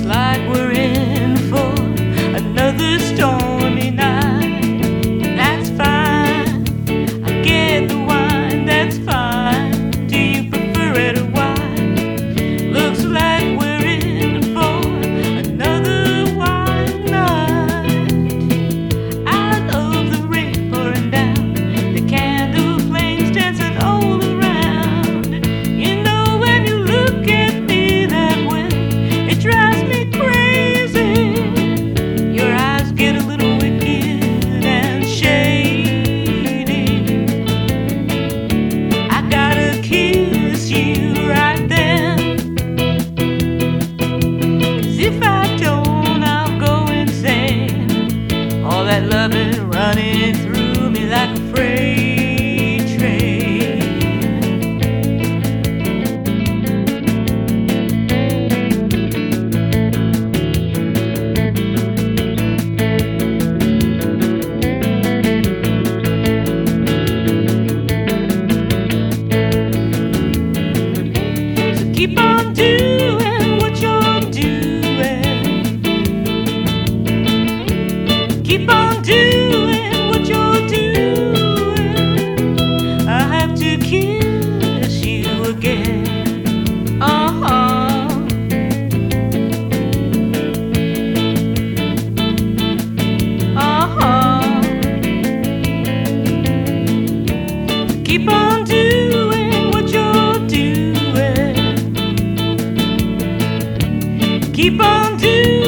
like we're in for another stormy night. That's fine, I get the wine, that's fine. Do you prefer red or white? Looks like we're in for another wild night. I love the rain pouring down, the candle flames dancing all around. You know when you look at me that way, it drives me crazy. Your eyes get a little wicked and shady. I gotta kiss you right then, 'cause if I don't, I'll go insane. All that loving running through me like a freight train. So keep on doing what you're doing. Keep on doing what you're doing. I have to kiss you again. Uh-huh. Uh-huh. Keep on doing what you're doing. Keep on doing